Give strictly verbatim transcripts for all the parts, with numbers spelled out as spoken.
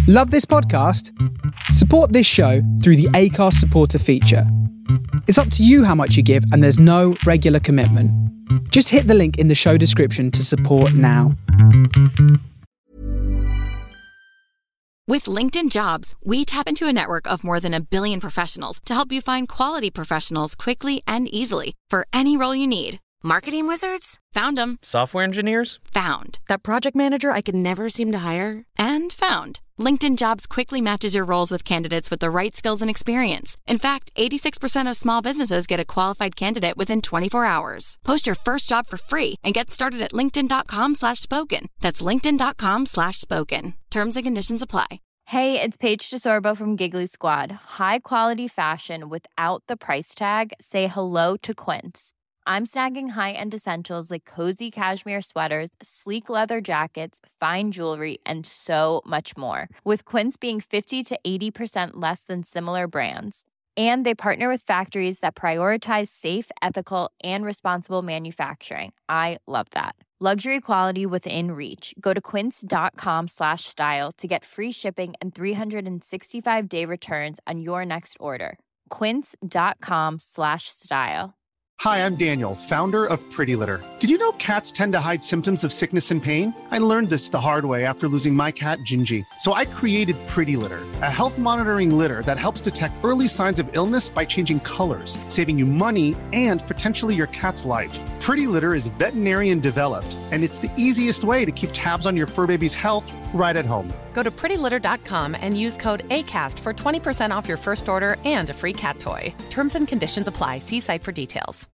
Love this podcast? Support this show through the Acast supporter feature. It's up to you how much you give, and there's no regular commitment. Just hit the link in the show description to support now. With LinkedIn Jobs, we tap into a network of more than a billion professionals to help you find quality professionals quickly and easily for any role you need. Marketing wizards? Found them. Software engineers? Found. That project manager I could never seem to hire? And found. LinkedIn Jobs quickly matches your roles with candidates with the right skills and experience. In fact, eighty-six percent of small businesses get a qualified candidate within twenty-four hours. Post your first job for free and get started at linkedin.com slash spoken. That's linkedin.com slash spoken. Terms and conditions apply. Hey, it's Paige DeSorbo from Giggly Squad. High quality fashion without the price tag. Say hello to Quince. I'm snagging high-end essentials like cozy cashmere sweaters, sleek leather jackets, fine jewelry, and so much more. With Quince being fifty to eighty percent less than similar brands. And they partner with factories that prioritize safe, ethical, and responsible manufacturing. I love that. Luxury quality within reach. Go to quince.com slash style to get free shipping and three sixty-five day returns on your next order. Quince.com slash style. Hi, I'm Daniel, founder of Pretty Litter. Did you know cats tend to hide symptoms of sickness and pain? I learned this the hard way after losing my cat, Gingy. So I created Pretty Litter, a health monitoring litter that helps detect early signs of illness by changing colors, saving you money and potentially your cat's life. Pretty Litter is veterinarian developed, and it's the easiest way to keep tabs on your fur baby's health right at home. Go to pretty litter dot com and use code ACAST for twenty percent off your first order and a free cat toy. Terms and conditions apply. See site for details.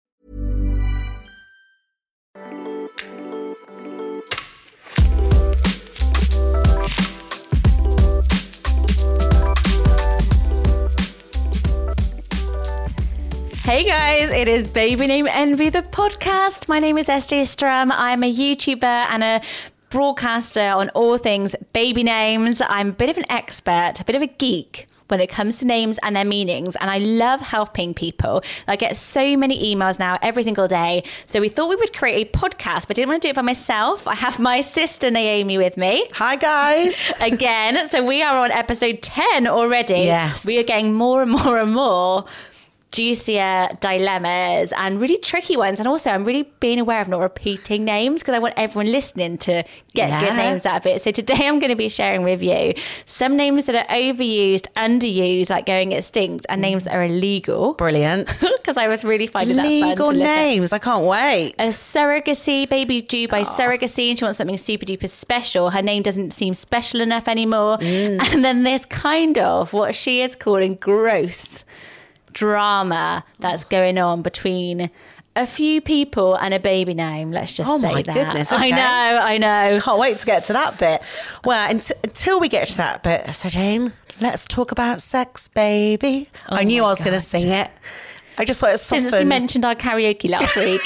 Hey guys, it is Baby Name Envy, the podcast. My name is S J Strum. I'm a YouTuber and a broadcaster on all things baby names. I'm a bit of an expert, a bit of a geek when it comes to names and their meanings, and I love helping people. I get so many emails now every single day, so we thought we would create a podcast, but I didn't want to do it by myself. I have my sister Naomi with me. Hi guys. Again, so we are on episode ten already. Yes. We are getting more and more and more juicier dilemmas and really tricky ones, and also I'm really being aware of not repeating names because I want everyone listening to get yeah. good names out of it. So today I'm going to be sharing with you some names that are overused, underused, like going extinct, and names that are illegal. Brilliant. Because I was really finding that legal fun to look names. at. I can't wait. A surrogacy, baby due by oh. surrogacy, and she wants something super duper special. Her name doesn't seem special enough anymore. Mm. And then there's kind of what she is calling gross drama that's going on between a few people and a baby name. Let's just oh say my that. goodness. Okay. I know, I know. Can't wait to get to that bit. Well, unt- until we get to that bit, so Jane, let's talk about sex, baby. Oh I knew I was God. going to sing it. I just thought it softened. Since we mentioned our karaoke last week.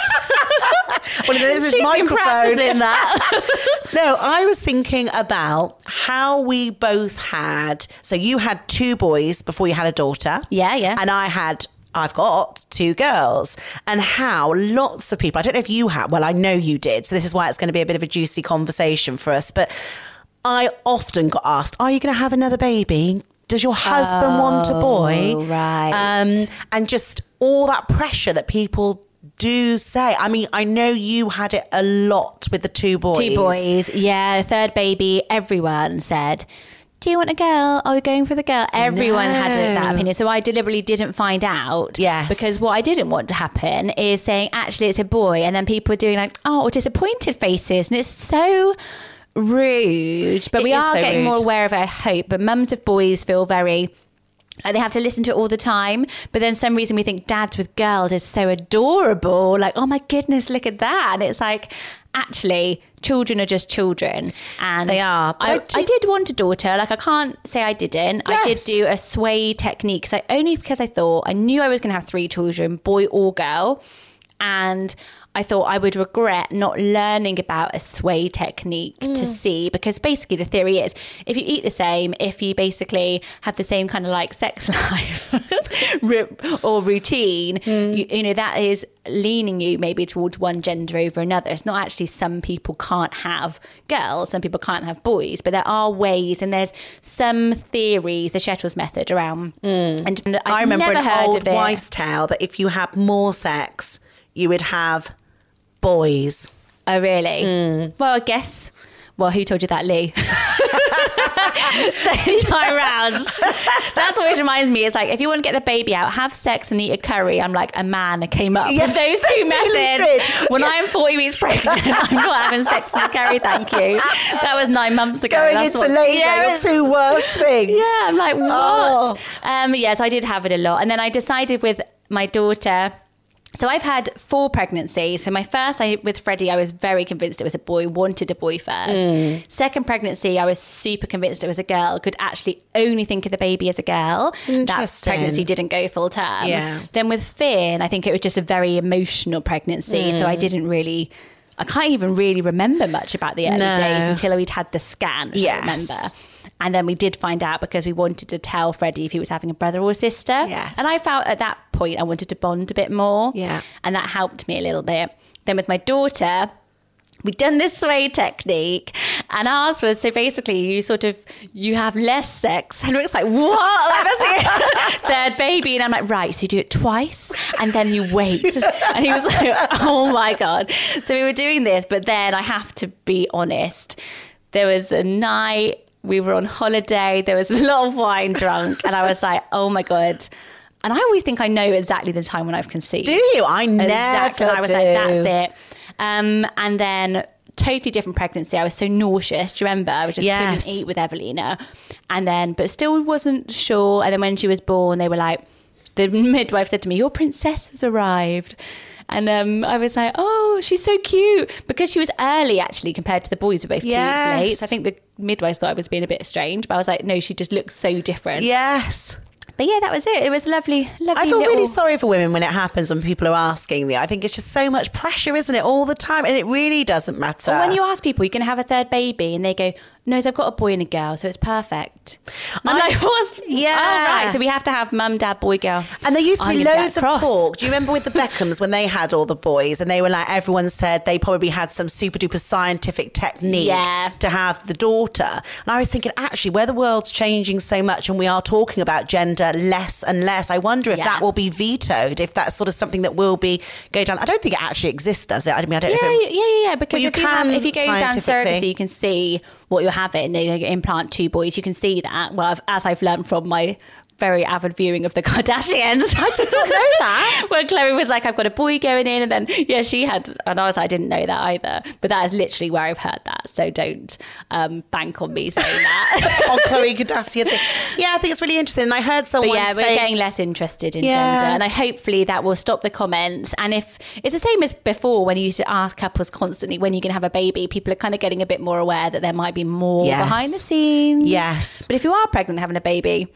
Well, there's this She's microphone in that. No, I was thinking about how we both had. So you had two boys before you had a daughter. Yeah, yeah. And I had. I've got two girls, and how lots of people. I don't know if you had. Well, I know you did. So this is why it's going to be a bit of a juicy conversation for us. But I often got asked, "Are you going to have another baby? Does your husband oh, want a boy?" Right. Um, and just all that pressure that people do say. I mean, I know you had it a lot with the two boys. Two boys, yeah. Third baby, everyone said, do you want a girl? Are we going for the girl? Everyone no. had that opinion. So I deliberately didn't find out. Yes. Because what I didn't want to happen is saying, actually, it's a boy. And then people were doing like, oh, disappointed faces. And it's so rude. But it we are so getting rude. more aware of it, I hope. But mums of boys feel very... like they have to listen to it all the time, but then some reason we think dads with girls is so adorable, like, oh my goodness, look at that. And it's like, actually, children are just children. And they are. I, I, do- I did want a daughter. Like, I can't say I didn't. Yes. I did do a sway technique, so only because I thought I knew I was going to have three children, boy or girl. And I thought I would regret not learning about a sway technique Mm. to see, because basically the theory is if you eat the same, if you basically have the same kind of like sex life or routine, Mm. you, you know, that is leaning you maybe towards one gender over another. It's not actually some people can't have girls, some people can't have boys, but there are ways, and there's some theories, the Shettles method around. Mm. And I've I remember never an heard old of it. wives' tale that if you had more sex, you would have boys. Oh, really? Mm. Well, I guess. Well, who told you that, Lee? Second time round. That's always reminds me. It's like, if you want to get the baby out, have sex and eat a curry. I'm like, a man came up Yes, with those two they really methods. did. When I'm forty weeks pregnant, I'm not having sex and a curry, thank you. That was nine months ago. Going That's into what- labour, Yeah, your it's- two worst things. Yeah, I'm like, what? Oh. Um, yes, I did have it a lot. And then I decided with my daughter. So I've had four pregnancies. So my first, I with Freddie, I was very convinced it was a boy, wanted a boy first. Mm. Second pregnancy, I was super convinced it was a girl, could actually only think of the baby as a girl. That Interesting. pregnancy didn't go full term. Yeah. Then with Finn, I think it was just a very emotional pregnancy. So I Mm. didn't really, I can't even really remember much about the early No. days until we'd had the scan, which Yes. I remember. And then we did find out because we wanted to tell Freddie if he was having a brother or sister. Yes. And I felt at that point I wanted to bond a bit more. Yeah. And that helped me a little bit. Then with my daughter, we'd done this sway technique, and ours was, so basically you sort of, you have less sex. And Rick's like, what? Like, that's the third baby. And I'm like, right, so you do it twice and then you wait. And he was like, oh my God. So we were doing this, but then I have to be honest. There was a night, we were on holiday, there was a lot of wine drunk, and I was like, oh my God. And I always think I know exactly the time when I've conceived. Do you? I never Exactly. I was do. like, that's it. Um, and then totally different pregnancy. I was so nauseous. Do you remember? I was just Yes. couldn't eat with Evelina. And then, but still wasn't sure. And then when she was born, they were like, the midwife said to me, your princess has arrived. And um, I was like, oh, she's so cute. Because she was early, actually, compared to the boys who were both two Yes. weeks late. So I think the midwives thought I was being a bit strange. But I was like, no, she just looks so different. Yes. But yeah, that was it. It was lovely, lovely I feel little... really sorry for women when it happens, when people are asking me. I think it's just so much pressure, isn't it, all the time? And it really doesn't matter. Or when you ask people, you can have a third baby, and they go, no, so I've got a boy and a girl, so it's perfect. And I'm I- like, what's... Yeah. Oh, right, so we have to have mum, dad, boy, girl. And there used to I be live that loads of cross. talk. Do you remember with the Beckhams when they had all the boys and they were like, everyone said they probably had some super duper scientific technique Yeah. to have the daughter. And I was thinking, actually, where the world's changing so much and we are talking about gender less and less, I wonder if Yeah. that will be vetoed, if that's sort of something that will be go down. I don't think it actually exists, does it? I mean, I don't Yeah, know if it, yeah, yeah, yeah. Because you if, you have, can if you go down scientifically. surrogacy, you can see what you're having. You know, implant two boys, you can see that. Well, I've, as I've learned from my very avid viewing of the Kardashians. I did not know that. When Chloe was like, I've got a boy going in, and then, yeah, she had, and I was like, I didn't know that either. But that is literally where I've heard that. So don't um, bank on me saying that. on Khloe Kardashian thing. Yeah, I think it's really interesting. And I heard But someone yeah, say... we're getting less interested in Yeah. gender, and I hopefully that will stop the comments. And if it's the same as before, when you used to ask couples constantly when you can have a baby, people are kind of getting a bit more aware that there might be more Yes. behind the scenes. Yes. But if you are pregnant and having a baby,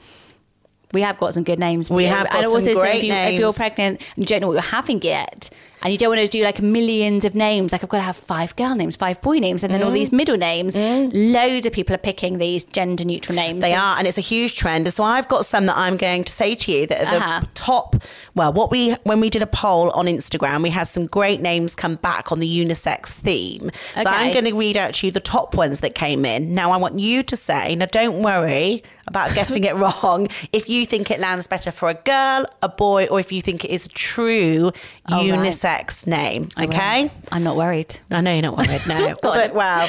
we have got some good names for We you. have got and some also, so great if, you, if you're names. pregnant and you don't know what you're having yet, and you don't want to do like millions of names, like I've got to have five girl names, five boy names, and then Mm. all these middle names, loads of people are picking these gender neutral names. They So- are, and it's a huge trend. And so I've got some that I'm going to say to you that are the Uh-huh. top. Well, what we when we did a poll on Instagram, we had some great names come back on the unisex theme. So I'm Okay. going to read out to you the top ones that came in. Now I want you to say, now don't worry about getting it wrong. If you think it lands better for a girl, a boy, or if you think it is a true Oh, right. unisex name. I will. Okay. I'm not worried. I know you're not worried. No. Although, well,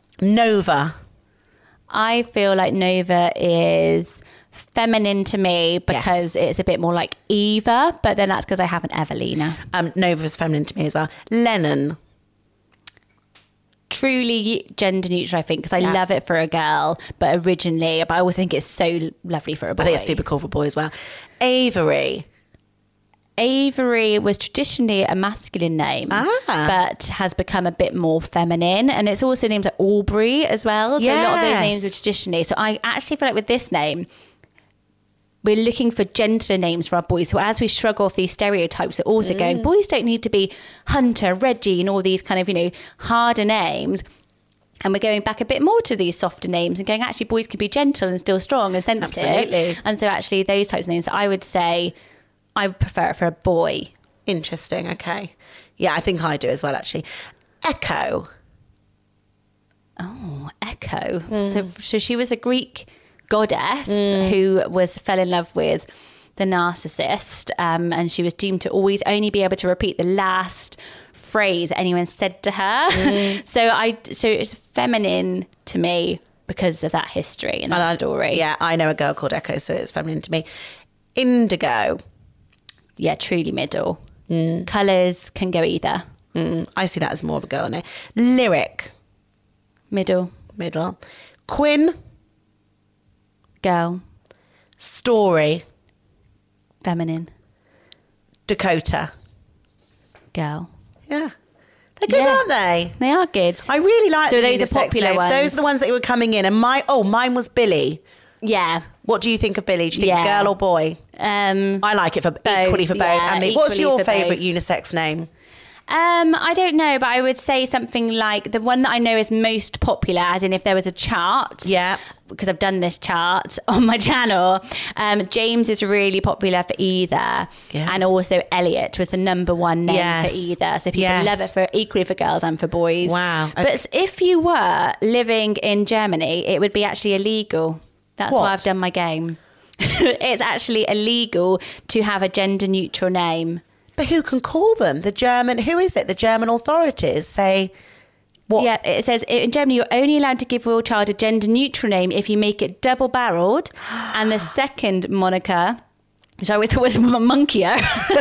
Nova. I feel like Nova is feminine to me because it's a bit more like Eva, but then that's because I have an Evelina. Um, Nova is feminine to me as well. Lennon. Truly gender neutral, I think, because I Yeah. love it for a girl, but originally, but I always think it's so lovely for a boy. I think it's super cool for boys as well. Avery. Avery was traditionally a masculine name, Ah. but has become a bit more feminine. And it's also names like Aubrey as well. So a lot of those Yes. names were traditionally. So I actually feel like with this name, we're looking for gentler names for our boys. So as we shrug off these stereotypes, we're also mm. going, boys don't need to be Hunter, Reggie, and all these kind of, you know, harder names. And we're going back a bit more to these softer names and going, actually, boys can be gentle and still strong and sensitive. Absolutely. And so actually those types of names, I would say I would prefer it for a boy. Interesting. Okay. Yeah, I think I do as well, actually. Echo. Oh, Echo. Mm. So, so she was a Greek goddess mm. who was fell in love with the narcissist, um, and she was doomed to always only be able to repeat the last phrase anyone said to her. Mm. so I, so it's feminine to me because of that history and that and I, story. Yeah, I know a girl called Echo, so it's feminine to me. Indigo. Yeah, truly middle. Mm. Colours can go either. Mm. I see that as more of a girl now. Lyric. Middle. Middle. Quinn. Girl. Story. Feminine. Dakota. Girl. Yeah. They're good, yeah. aren't they? They are good. I really like so the those are popular name. ones. Those are the ones that were coming in. And my oh, mine was Billy. Yeah. What do you think of Billy? Do you think yeah. girl or boy? Um, I like it for both, equally for both. yeah, and me. What's your for favourite both. unisex name? Um, I don't know, but I would say something like the one that I know is most popular, as in if there was a chart. Yeah. Because I've done this chart on my channel. Um, James is really popular for either. Yeah. And also Elliot was the number one name yes. for either. So people yes. love it for equally for girls and for boys. Wow. But okay. if you were living in Germany, it would be actually illegal. That's what? why I've done my game. It's actually illegal to have a gender neutral name. But who can call them? The German, who is it? The German authorities say, what? Yeah, it says in Germany, you're only allowed to give your child a gender neutral name if you make it double barreled. And the second moniker, which I always thought was monkeyer,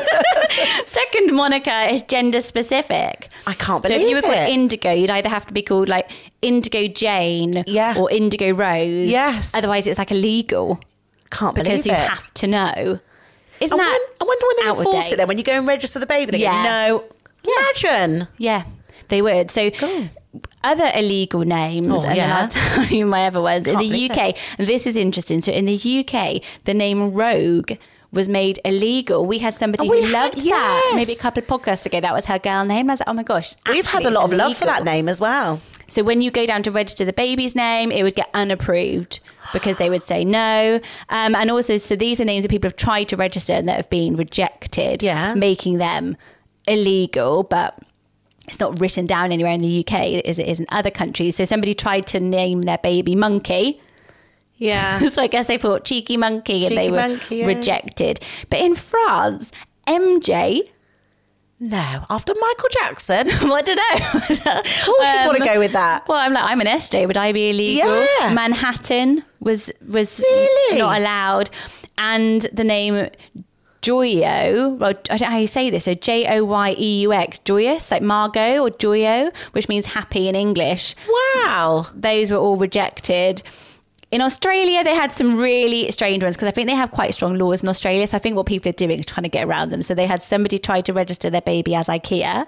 second moniker is gender specific. I can't believe it. So if you were called Indigo, you'd either have to be called like Indigo Jane yeah. or Indigo Rose. Yes. Otherwise, it's like illegal. Can't believe it. Because you have to know. Isn't I, that wonder, I wonder when they enforce it then, when you go and register the baby, they yeah. go, no. Yeah. Imagine. Yeah, they would. So Cool. other illegal names, oh, and yeah. then I'll tell you my other ones. Can't in the U K, and this is interesting. So in the U K, the name Rogue was made illegal. We had somebody oh, we who had, loved yes. that. Maybe a couple of podcasts ago, that was her girl name. I was like, oh my gosh. We've had a lot of love for that name as well. So when you go down to register the baby's name, it would get unapproved because they would say no. Um, and also, so these are names that people have tried to register and that have been rejected, yeah. making them illegal, but it's not written down anywhere in the U K as it is in other countries. So somebody tried to name their baby Monkey. Yeah. So I guess they thought cheeky monkey, cheeky and they were monkey, yeah. rejected. But in France, M J... No, after Michael Jackson. Well, I don't know. Of course um, you'd want to go with that. Well, I'm like, I'm an S J. Would I be illegal? Yeah. Manhattan was was really? not allowed. And the name Joyo, well, I don't know how you say this. So J O Y E U X, joyous, like Margot or Joyo, which means happy in English. Wow. Those were all rejected. In Australia, they had some really strange ones because I think they have quite strong laws in Australia. So I think what people are doing is trying to get around them. So they had somebody try to register their baby as IKEA.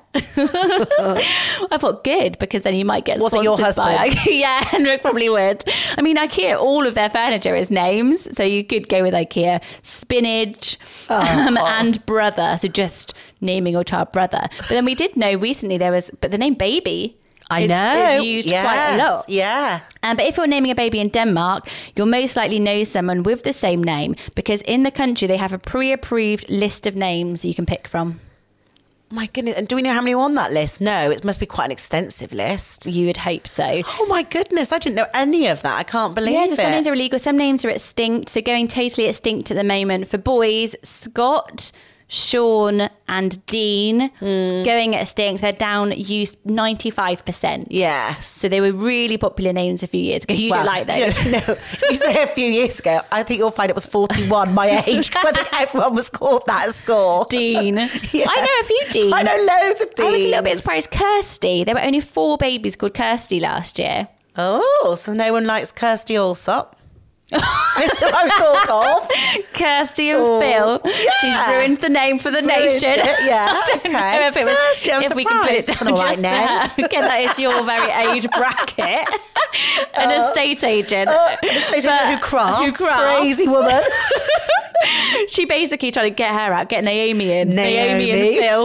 I thought good, because then you might get was it your husband? By IKEA. Yeah, Henrik probably would. I mean, IKEA, all of their furniture is names. So you could go with IKEA, Spinach, oh. um, and Brother. So just naming your child Brother. But then we did know recently there was, but the name Baby I is, know. is used yes. quite a lot. Yeah. Um, but if you're naming a baby in Denmark, you'll most likely know someone with the same name, because in the country they have a pre-approved list of names you can pick from. My goodness. And do we know how many are on that list? No, it must be quite an extensive list. You would hope so. Oh my goodness. I didn't know any of that. I can't believe yeah, so it. some names are illegal. Some names are extinct. So going totally extinct at the moment for boys, Scott, Sean and Dean mm. going extinct. They're down used ninety-five percent. Yes. So they were really popular names a few years ago. You well, don't like those. Yeah, no, you say a few years ago. I think you'll find it was forty-one, my age, because I think everyone was called that at school. Dean. Yeah. I know a few Deans. I know loads of Deans. I was a little bit surprised. Kirsty. There were only four babies called Kirsty last year. Oh, so no one likes Kirsty Allsop. That's what I thought of. Kirsty and oh, Phil. Yeah. She's ruined the name for the ruined nation. It, yeah, I don't okay. know if, it was, Kirsty, I'm if we can put it surprised. down It's just an all right to her. Again, that is your very age bracket. An uh, estate agent. Uh, an estate agent who crafts. Who crafts. Crazy woman. She basically tried to get her out, get Naomi in. Naomi, Naomi and Phil.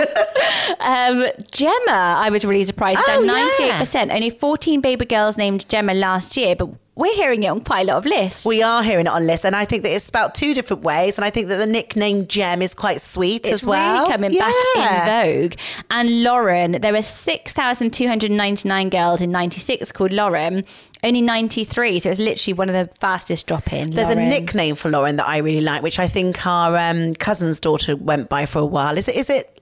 um, Gemma, I was really surprised. Oh, Done ninety-eight percent. yeah. Only fourteen baby girls named Gemma last year, but we're hearing it on quite a lot of lists. We are hearing it on lists, and I think that it's spelled two different ways, and I think that the nickname Gem is quite sweet it's as well. It's really coming yeah. back in vogue. And Lauren, there were six thousand two hundred ninety-nine girls in ninety-six called Lauren, only ninety-three, so it's literally one of the fastest drop-in. There's Lauren. a nickname for Lauren that I really like, which I think our um, cousin's daughter went by for a while. Is it? Is it?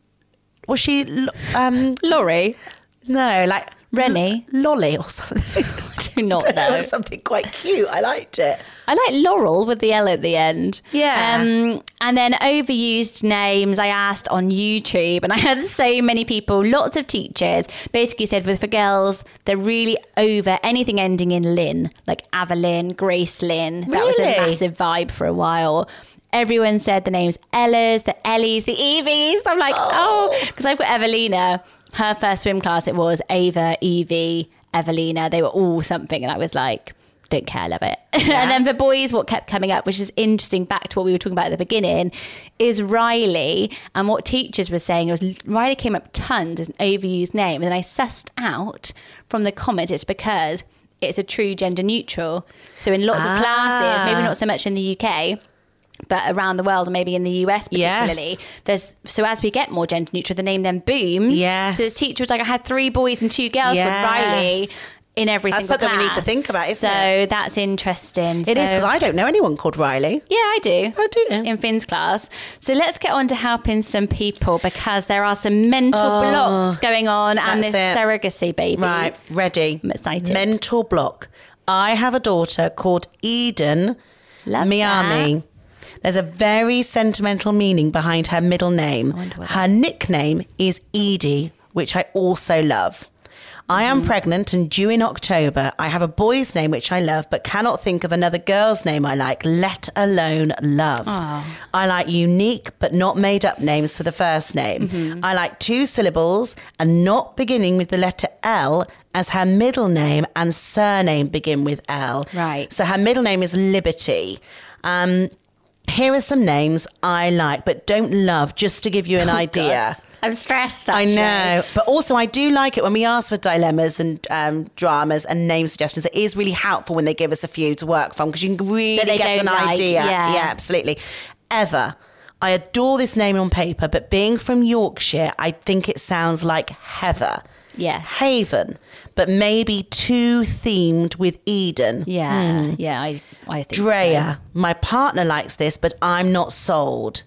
Was she? Um, Laurie. no, like Rennie. L- Lolly or something. I do not know. It was something quite cute. I liked it. I like Laurel with the L at the end. Yeah. Um, and then overused names I asked on YouTube, and I had so many people, lots of teachers, basically said for, for girls, they're really over anything ending in Lynn, like Evelyn, Grace Lynn. That was a Really? massive vibe for a while. Everyone said the names Ellas, the Ellies, the Evies. I'm like, oh, because I've got Evelina. Her first swim class, it was Ava, Evie, Evelina. They were all something, and I was like, don't care, love it. Yeah. And then for boys, what kept coming up, which is interesting, back to what we were talking about at the beginning, is Riley. And what teachers were saying was Riley came up tons as an overused name, and then I sussed out from the comments it's because it's a true gender neutral. So in lots Ah. of classes, maybe not so much in the U K, but around the world, and maybe in the U S particularly, Yes. there's so as we get more gender neutral, the name then booms. Yes. So the teacher was like, I had three boys and two girls Yes. with Riley in every That's single something we need to class. think about, isn't so it? that's interesting. It is, because I don't know anyone called Riley. Yeah, I do. Oh, do you? In Finn's class. So let's get on to helping some people, because there are some mental blocks going on, and this Oh, that's it. surrogacy baby. Right, ready. I'm excited. Mental block. I have a daughter called Eden Love Miami. that. There's a very sentimental meaning behind her middle name. wonder what Her nickname is Edie, which I also love. I am Mm-hmm. pregnant and due in October. I have a boy's name, which I love, but cannot think of another girl's name I like, let alone love. I like unique but not made up names for the first name. Mm-hmm. I like two syllables and not beginning with the letter L, as her middle name and surname begin with L. Right. So her middle name is Liberty. Um, here are some names I like but don't love, just to give you an idea. God. I'm stressed, I actually. know. But also, I do like it when we ask for dilemmas and um, dramas and name suggestions. It is really helpful when they give us a few to work from, because you can really That they get an don't like, idea. yeah. absolutely. Eva. I adore this name on paper, but being from Yorkshire, I think it sounds like Heather. Yeah. Haven, but maybe too themed with Eden. Yeah, yeah, I, I think Drea, my partner likes this, but I'm not sold.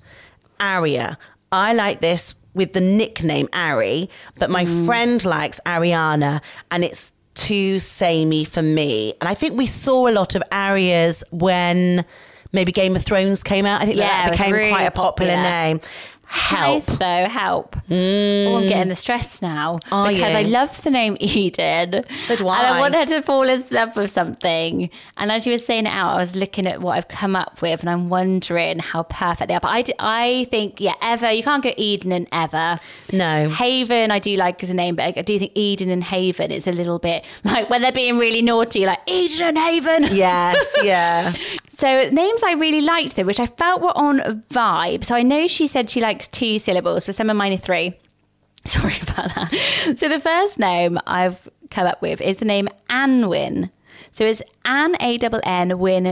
Aria, I like this with the nickname Ari, but my Mm. friend likes Ariana, and it's too samey for me. And I think we saw a lot of Arias when maybe Game of Thrones came out. I think Yeah, that, it that was became really quite a popular popular. name. Help. Nice though, help. Oh, I'm getting the stress now. Are because you? I love the name Eden. So do And I I. want her to fall in love with something. And as you were saying it out, I was looking at what I've come up with, and I'm wondering how perfect they are. But I, do, I think, yeah, Ever, you can't go Eden and Ever. No. Haven, I do like as a name, but I do think Eden and Haven is a little bit like when they're being really naughty, like Eden and Haven. Yes, yeah. So names I really liked though, which I felt were on a vibe. So I know she said she likes two syllables, but some of mine are three. Sorry about that. So the first name I've come up with is the name Anwyn. So it's Anne, A N N, Wyn,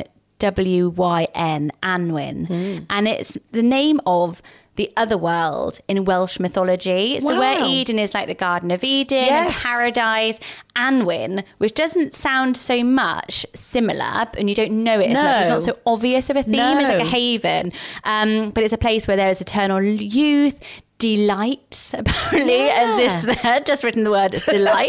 W Y N, Anwyn. Mm. And it's the name of the other world in Welsh mythology. So Wow. where Eden is like the Garden of Eden Yes. and paradise, Anwyn, which doesn't sound so much similar, and you don't know it as much. It's No. not so obvious of a theme. It's like a No. haven. Um, but it's a place where there is eternal youth, delight, apparently, Yeah. exists there. Just written the word delight.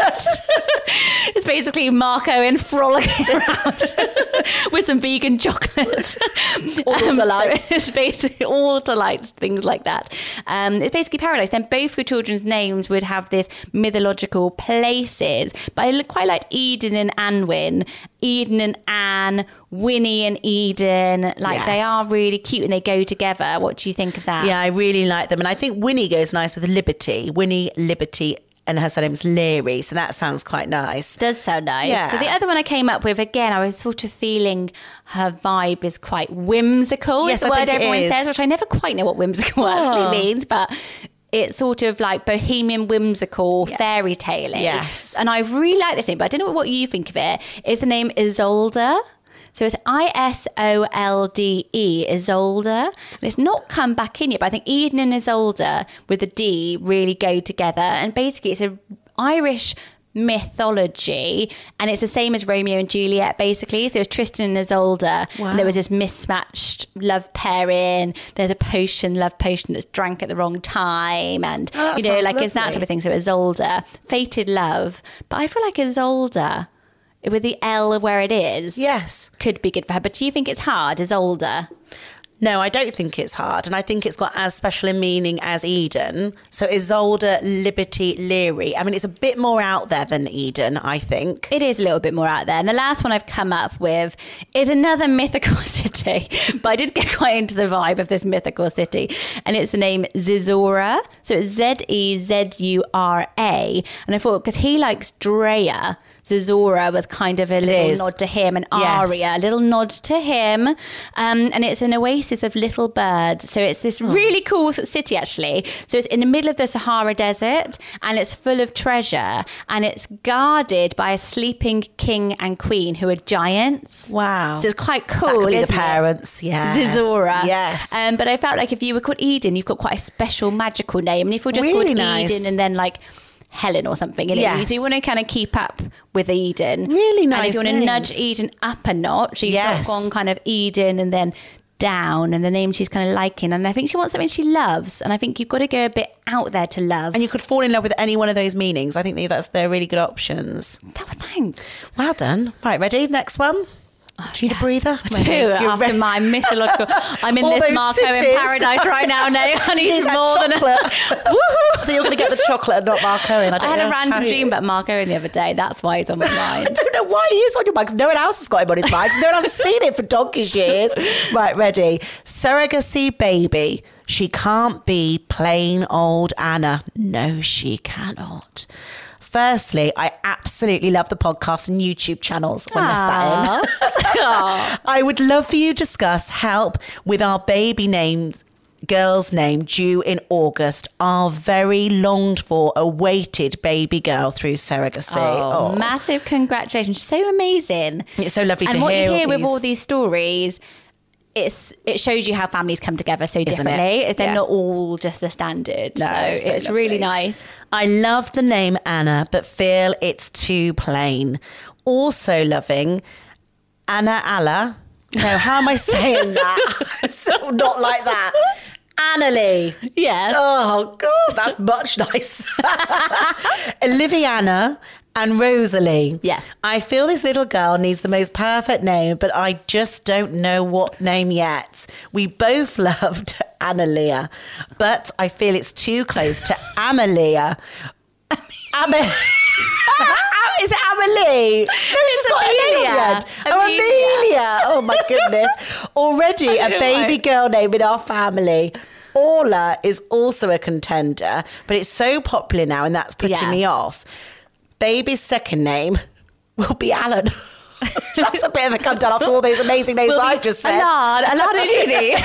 It's basically Marco and frolicking around with some vegan chocolate. All Um, delights. so it's basically all delights, things like that. Um, it's basically paradise. Then both your children's names would have this mythological places. But I look- quite like Eden and Anwyn, Eden and Anne, Winnie and Eden. Like they Yes. are really cute and they go together. What do you think of that? Yeah, I really like them. And I think Winnie goes nice with Liberty. Winnie, Liberty, and her surname's Leary, so that sounds quite nice. Does sound nice. Yeah. So the other one I came up with, again, I was sort of feeling her vibe is quite whimsical. Yes, is the I word think it everyone is. says, which I never quite know what whimsical Oh. actually means, but it's sort of like bohemian whimsical fairy tale. Yes. And I really like this name, but I don't know what you think of it. Is the name Isolde? So it's I S O L D E, Isolde. And it's not come back in yet, but I think Eden and Isolde with a D really go together. And basically it's a Irish mythology, and it's the same as Romeo and Juliet, basically. So it's Tristan and Isolde, Wow. and there was this mismatched love pairing. There's a potion, love potion, that's drank at the wrong time, and Oh, that you know, sounds like it's that lovely. type of thing. So Isolde, fated love. But I feel like Isolde, with the L where it is, Yes. could be good for her. But do you think it's hard, Isolde? No, I don't think it's hard. And I think it's got as special a meaning as Eden. So Isolde, Liberty, Leary. I mean, it's a bit more out there than Eden, I think. It is a little bit more out there. And the last one I've come up with is another mythical city. But I did get quite into the vibe of this mythical city. And it's the name Zezura. So it's Z E Z U R A. And I thought, because he likes Drea, Zezura was kind of a little is. nod to him, and Yes. Aria, a little nod to him. Um, and it's an oasis of little birds. So it's this really cool sort of city, actually. So it's in the middle of the Sahara Desert, and it's full of treasure, and it's guarded by a sleeping king and queen who are giants. Wow. So it's quite That cool, could be isn't the it? parents, yes. Zezura. Yes. Um, but I felt like if you were called Eden, you've got quite a special magical name. And if you're just Really called nice. Eden and then like Helen or something, you know, Yes. so you want to kind of keep up with Eden. Really And nice if you want to names. nudge Eden up a notch, you've Yes. not gone kind of Eden and then down, and the name she's kind of liking. And I think she wants something she loves. And I think you've got to go a bit out there to love. And you could fall in love with any one of those meanings. I think that that's they're really good options. Oh, thanks. Well done. Right, ready? Next one. Do you need a breather? I do, You're after ready? my mythological... I'm in All this those Marco in cities. paradise right now, no. I need, Need that more than a... chocolate. Woohoo! So you're going to get the chocolate and not Mark Owen. I, I don't had know a how random you- dream about Mark Owen the other day. That's why he's on my I mind. don't know why he is on your mind, 'cause no one else has got him on his mind. 'cause No one else has seen it for donkey's years. Right, ready. Surrogacy baby. She can't be plain old Anna. No, she cannot. Firstly, I absolutely love the podcast and YouTube channels. I left that in. Aw. I would love for you to discuss help with our baby name, girl's name, due in August. Our very longed for, awaited baby girl through surrogacy. Oh, Oh. massive congratulations. So amazing. It's so lovely and to what hear you hear all with these. all these stories, it's it shows you how families come together so Isn't it? differently. They're Yeah. not all just the standard. No, so it's it's, so really lovely. nice. I love the name Anna, but feel it's too plain. Also loving Anna Alla. No, how am I saying that? So not like that. Annalie. Yeah. Oh, God, that's much nicer. Oliviana and Rosalie. Yeah. I feel this little girl needs the most perfect name, but I just don't know what name yet. We both loved Analia, but I feel it's too close to Amalia. Am- Is it Amelie? No, she's got a name Amelia. yet. Oh, Amelia. Amelia. Oh, my goodness. Already I a don't know baby why. girl name in our family. Orla is also a contender, but it's so popular now and that's putting Yeah. me off. Baby's second name will be Alan. That's a bit of a come down after all those amazing names Will I've be just said. Alan, Alan Uni.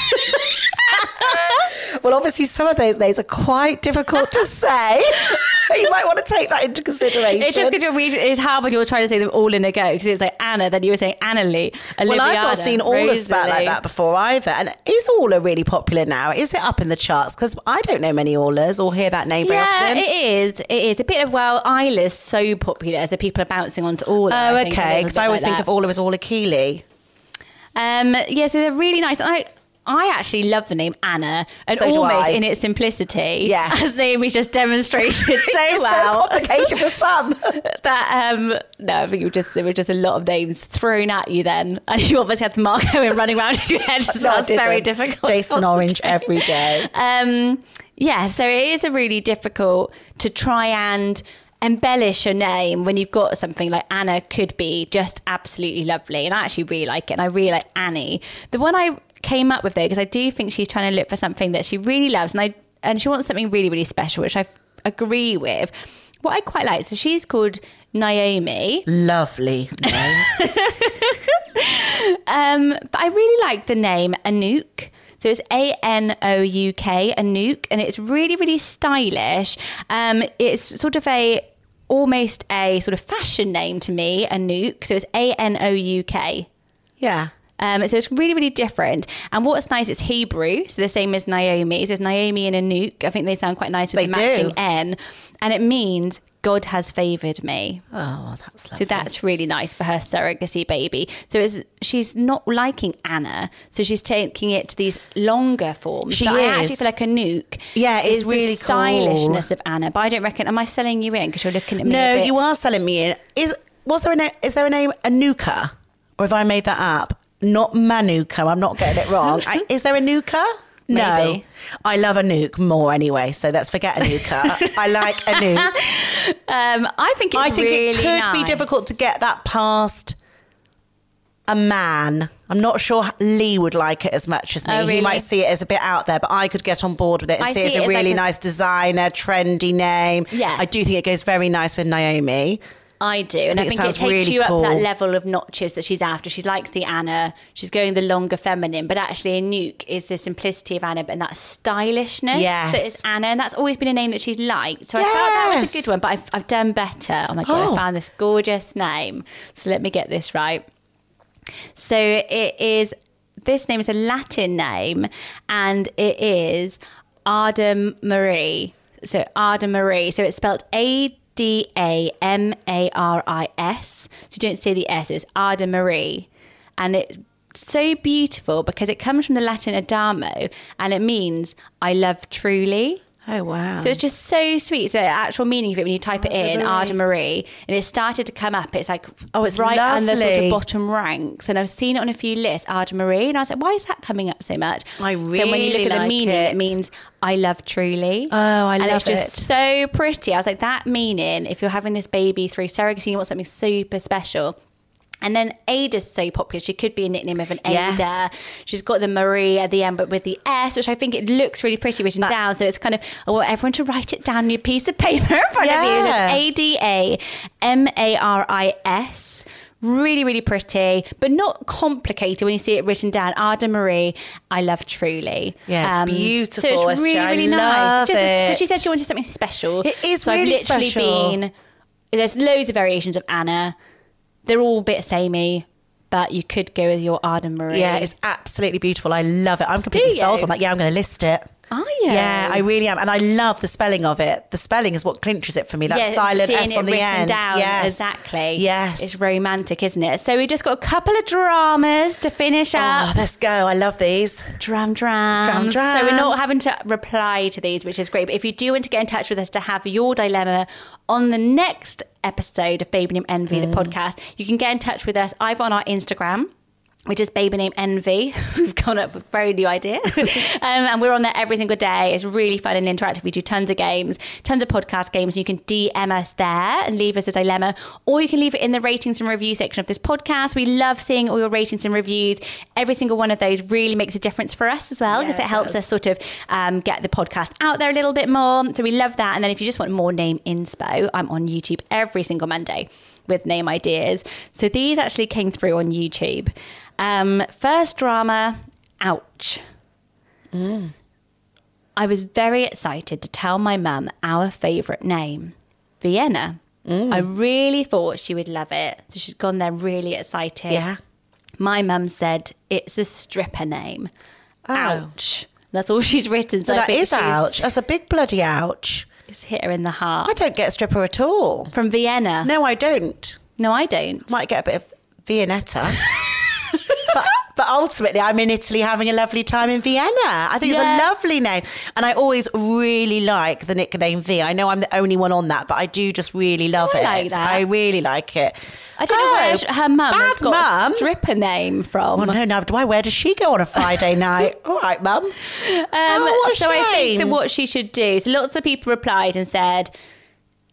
Well, obviously, some of those names are quite difficult to say. You might want to take that into consideration. It's just because it's hard when you're trying to say them all in a go, because it's like Anna, then you were saying Annalie, Oliviana, Well, I've not seen Orla spelled like Rosalie. that before either. And is Orla really popular now? Is it up in the charts? Because I don't know many Orlas or hear that name very Yeah, often. it is. It is a bit of, well, Isla's so popular, so people are bouncing onto Orla. Oh, I think, a okay. little Because bit I always like think that. of Orla as Orla Keeley. Um, yeah, so they're really nice. And I, I actually love the name Anna, and So do almost I. in its simplicity. Yes. As Amy just demonstrated so It's well. so complicated for some. that um no, I think you just there were just a lot of names thrown at you then, and you obviously had Marco in running around in your head. So No, I that's very didn't. difficult. Jason Orange every day. Um, yeah, so it is a really difficult to try and embellish a name when you've got something like Anna could be just absolutely lovely, and I actually really like it, and I really like Annie. The one I came up with though, because I do think she's trying to look for something that she really loves, and I and she wants something really really special, which I agree with. What I quite like, so she's called Naomi. Lovely name. um, but I really like the name Anouk. So it's A N O U K, Anouk, and it's really, really stylish. Um, it's sort of a, almost a sort of fashion name to me, Anouk. So it's A N O U K. Yeah. Um, so it's really, really different. And what's nice, it's Hebrew, so the same as Naomi. So it's Naomi and Anouk. I think they sound quite nice with they the matching do. N. And it means God has favoured me. Oh, that's lovely. So that's really nice for her surrogacy baby. So it's, she's not liking Anna, so she's taking it to these longer forms. She but is. I actually feel like Anouk Yeah, it's is really the stylishness cool. of Anna. But I don't reckon, am I selling you in? Because you're looking at me No, a bit. you are selling me in. Is was there a name, is there a name Anuka? Or have I made that up? Not Manuka, I'm not getting it wrong. I, is there Anuka? No. Maybe. I love Anouk more anyway, so let's forget Anuka. I like Anouk. Um, I think it's I think really it could nice. be difficult to get that past a man. I'm not sure Lee would like it as much as me. Oh, really? He might see it as a bit out there, but I could get on board with it and I see it see as it a as really like a- nice designer, trendy name. Yeah. I do think it goes very nice with Naomi. I do, and I think think, it it, sounds takes really you cool. up that level of notches that she's after. She likes the Anna, she's going the longer feminine, but actually Anouk is the simplicity of Anna and that stylishness Yes. that is Anna, and that's always been a name that she's liked. So I felt that was a Yes. good one, but I've, I've done better. Oh my God, Oh. I found this gorgeous name. So let me get this right. So it is, this name is a Latin name, and it is Ada Marie. So Ada Marie. So it's spelled A D A M A R I S. So you don't say the S, it's Ada Marie. And it's so beautiful because it comes from the Latin Adamo, and it means I love truly. Oh, wow. So it's just so sweet. So the actual meaning of it when you type it Ada in, Marie. Ada Marie, and it started to come up. It's like Oh, it's right on the sort lovely. of bottom ranks. And I've seen it on a few lists, Ada Marie, and I was like, why is that coming up so much? I Then when you look really at the like meaning, it. it. means I love truly. Oh, I and love it's just it. so pretty. I was like, that meaning, if you're having this baby through surrogacy, you want something super special. And then Ada's so popular. She could be a nickname of an Ada. Yes. She's got the Marie at the end, but with the S, which I think it looks really pretty written That- down. So it's kind of, I want everyone to write it down on your piece of paper in front of you. So Yeah. it's A D A M A R I S. Really, really pretty, but not complicated when you see it written down. Ada Marie, I love truly. Yeah, it's beautiful, So it's Esther. really, I really love nice. Just it. because she said she wanted something special. It is so really I've literally special. been. There's loads of variations of Anna. They're all a bit samey, but you could go with your Ada Marie. Yeah, it's absolutely beautiful. I love it. I'm completely you? sold on that. Yeah, I'm going to list it. Are you? Yeah, I really am. And I love the spelling of it. The spelling is what clinches it for me. That Yeah, silent seeing S it on the written end. down, yes. exactly. Yes. It's romantic, isn't it? So we just got a couple of dramas to finish Oh, up. let's go. I love these. Dram, dram. Dram, dram. So we're not having to reply to these, which is great. But if you do want to get in touch with us to have your dilemma on the next episode of Baby Name Envy, Mm. the podcast, you can get in touch with us either on our Instagram, which is Baby Name Envy. We've gone up with a very new idea. um, and we're on there every single day. It's really fun and interactive. We do tons of games, tons of podcast games. You can D M us there and leave us a dilemma, or you can leave it in the ratings and review section of this podcast. We love seeing all your ratings and reviews. Every single one of those really makes a difference for us as well, because Yeah, it it helps does. us sort of um, get the podcast out there a little bit more. So we love that. And then if you just want more name inspo, I'm on YouTube every single Monday with name ideas. So these actually came through on YouTube. Um, first drama, ouch. Mm. I was very excited to tell my mum our favourite name, Vienna. Mm. I really thought she would love it. So she's gone there really excited. Yeah. My mum said it's a stripper name. Oh. Ouch. That's all she's written. So So I that think is she's- ouch. That's a big bloody ouch. It's hit her in the heart. I don't get a stripper at all. From Vienna. No, I don't. No, I don't. Might get a bit of Viennetta. but, but ultimately, I'm in Italy having a lovely time in Vienna. I think Yeah. it's a lovely name. And I always really like the nickname V. I know I'm the only one on that, but I do just really love I it. like that. I really like it. I don't know where Oh, sh- her mum has bad got mum. a stripper name from. Oh, no, no, do I? Where does she go on a Friday night? All right, mum. Um, Oh, what a so I think shame. that what she should do, so lots of people replied and said,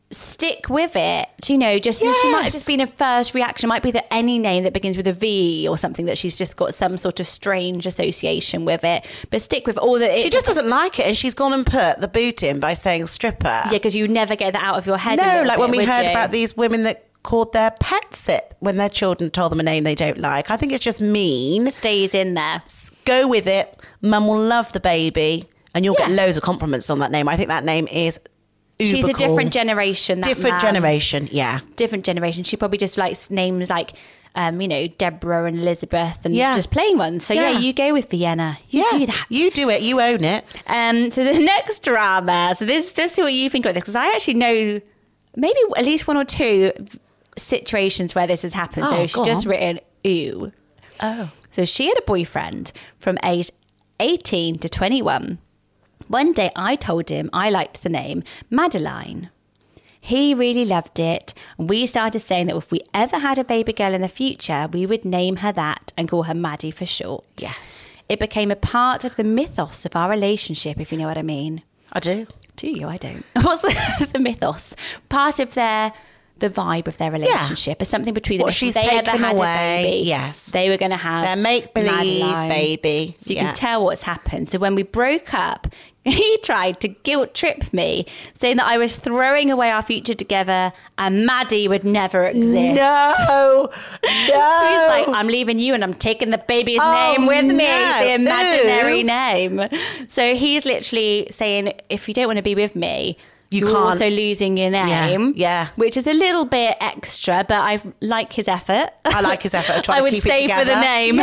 stick with it. You know, just yes. she might have just been a first reaction. It might be that any name that begins with a V or something that she's just got some sort of strange association with it. But stick with all that. She just doesn't like it, and she's gone and put the boot in by saying stripper. Yeah, because you never get that out of your head. No, like bit, when we heard you? about these women that called their pets it when their children told them a name they don't like. I think it's just mean. Stays in there. Go with it. Mum will love the baby, and you'll yeah. get loads of compliments on that name. I think that name is uber She's a cool. different generation. That different man. generation, yeah. Different generation. She probably just likes names like, um, you know, Deborah and Elizabeth and yeah. just plain ones. So yeah. yeah, you go with Vienna. You yeah. do that. You do it. You own it. Um, so the next drama. So this is just what you think about this, because I actually know maybe at least one or two situations where this has happened. Oh, so she's just on. written ooh. Oh. So she had a boyfriend from age eighteen to twenty-one. One day I told him I liked the name Madeline. He really loved it, and we started saying that if we ever had a baby girl in the future, we would name her that and call her Maddie for short. Yes. It became a part of the mythos of our relationship, if you know what I mean. I do. Do you? I don't. What's the, the mythos? Part of their... the vibe of their relationship, yeah. is something between them. What if she's they taken ever had away, a baby, yes, they were going to have their make-believe Madeline. baby. So you yeah. can tell what's happened. So when we broke up, he tried to guilt trip me, saying that I was throwing away our future together and Maddie would never exist. No, no. So he's like, I'm leaving you and I'm taking the baby's oh, name with no. me, the imaginary Ew. name. So he's literally saying, if you don't want to be with me, You You're can't. also losing your name, yeah, yeah. which is a little bit extra, but I like his effort. I like his effort. Trying I to would keep stay it together. for the name.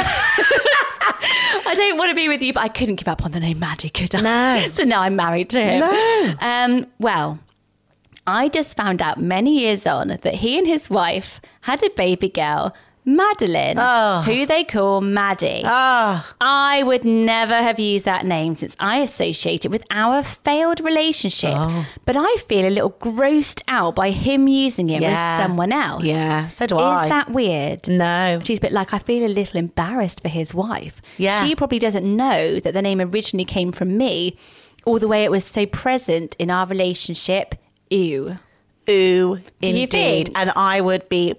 I don't want to be with you, but I couldn't give up on the name Maddie, could I? No. So now I'm married to him. No. Um, well, I just found out many years on that he and his wife had a baby girl, Madeline, oh. who they call Maddie. Oh. I would never have used that name since I associate it with our failed relationship. Oh. But I feel a little grossed out by him using it Yeah. with someone else. Yeah, so do Is I. Is that weird? No. She's a bit like, I feel a little embarrassed for his wife. Yeah. She probably doesn't know that the name originally came from me, or the way it was so present in our relationship. Ew. Ooh, Do you indeed. think? And I would be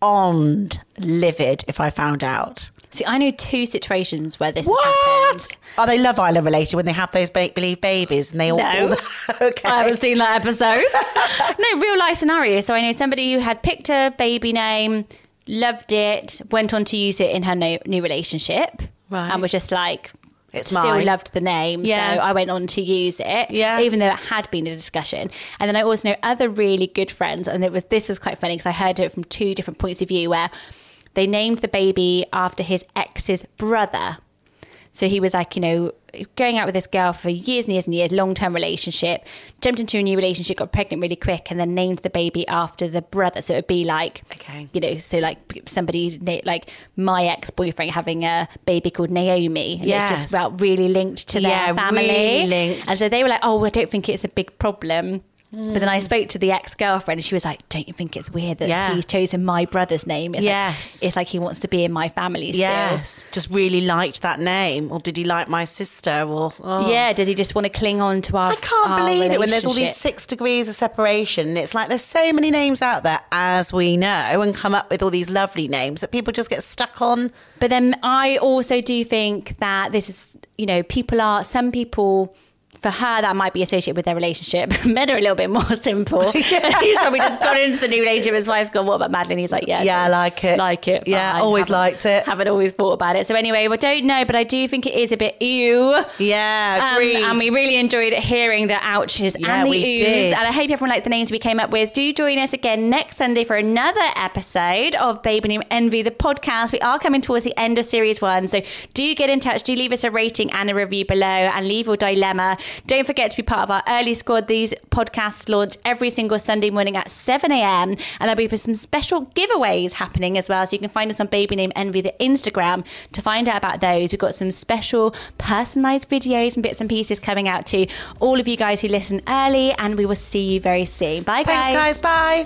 beyond livid if I found out. See, I know two situations where this What? has happened. Are they Love Island related when they have those make-believe babies and they all... No. all the, okay. I haven't seen that episode. No, real life scenario. So I know somebody who had picked a baby name, loved it, went on to use it in her no, new relationship, Right. and was just like... It's still mine. loved the name, Yeah. so I went on to use it, Yeah. even though it had been a discussion. And then I also know other really good friends, and it was this is quite funny because I heard it from two different points of view, where they named the baby after his ex's brother. So he was like, you know, going out with this girl for years and years and years, long-term relationship, jumped into a new relationship, got pregnant really quick, and then named the baby after the brother. So it would be like, Okay. you know, so like somebody, like my ex-boyfriend having a baby called Naomi. And Yes. it's just about really linked to their Yeah, family. really linked. And so they were like, oh, I don't think it's a big problem. But then I spoke to the ex-girlfriend and she was like, don't you think it's weird that Yeah. he's chosen my brother's name? It's Yes. Like, it's like he wants to be in my family still. Yes. Just really liked that name. Or did he like my sister? Or oh. Yeah, does he just want to cling on to our I can't our believe it when there's all these relationship? six degrees of separation. It's like there's so many names out there, as we know, and come up with all these lovely names that people just get stuck on. But then I also do think that this is, you know, people are, some people... For her, that might be associated with their relationship. Men are a little bit more simple. Yeah. He's probably just got into the new relationship. His wife's gone, what about Madeline? He's like, yeah. Yeah, I like it. Like it. Yeah, fine. always Haven't- liked it. Haven't always thought about it. So anyway, we don't know, but I do think it is a bit ew. Yeah, agreed. Um, and we really enjoyed hearing the ouches Yeah, and the we oohs. did. And I hope everyone liked the names we came up with. Do join us again next Sunday for another episode of Baby Name Envy, the podcast. We are coming towards the end of series one. So do get in touch. Do leave us a rating and a review below and leave your dilemma. Don't forget to be part of our early squad. These podcasts launch every single Sunday morning at seven a.m. and there'll be some special giveaways happening as well. So you can find us on Baby Name Envy, the Instagram, to find out about those. We've got some special personalised videos and bits and pieces coming out to all of you guys who listen early, and we will see you very soon. Bye, guys. Thanks, guys. Bye.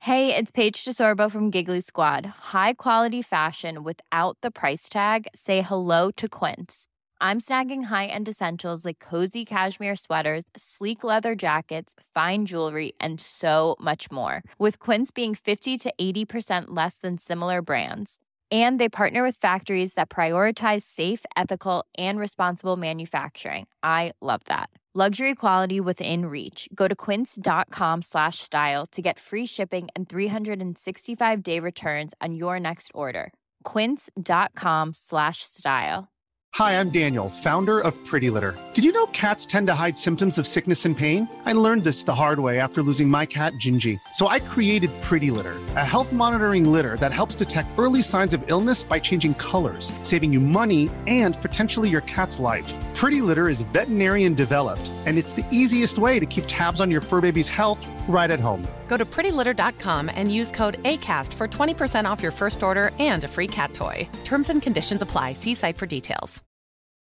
Hey, it's Paige DeSorbo from Giggly Squad. High quality fashion without the price tag. Say hello to Quince. I'm snagging high-end essentials like cozy cashmere sweaters, sleek leather jackets, fine jewelry, and so much more. With Quince being fifty to eighty percent less than similar brands. And they partner with factories that prioritize safe, ethical, and responsible manufacturing. I love that. Luxury quality within reach. Go to quince.com slash style to get free shipping and three sixty-five day returns on your next order. Quince.com slash style. Hi, I'm Daniel, founder of Pretty Litter. Did you know cats tend to hide symptoms of sickness and pain? I learned this the hard way after losing my cat, Gingy. So I created Pretty Litter, a health monitoring litter that helps detect early signs of illness by changing colors, saving you money and potentially your cat's life. Pretty Litter is veterinarian developed, and it's the easiest way to keep tabs on your fur baby's health right at home. Go to pretty litter dot com and use code ACAST for twenty percent off your first order and a free cat toy. Terms and conditions apply. See site for details.